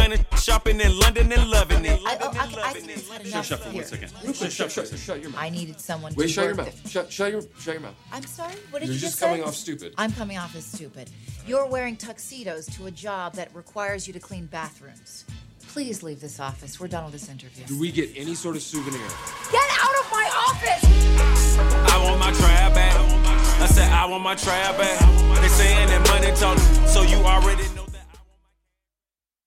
Designer shopping in London and loving it. I think it's had enough Shut for here. 1 second. Shut your mouth. I needed someone Wait, to shut your work mouth. Shut your mouth. I'm sorry? What did You're you just say? coming off stupid. I'm coming off as stupid. You're wearing tuxedos to a job that requires you to clean bathrooms. Please leave this office. We're done with this interview. Do we get any sort of souvenir? Get out of my office! I want my trap back. I said I want my trap back. They saying that money talk, so you already know.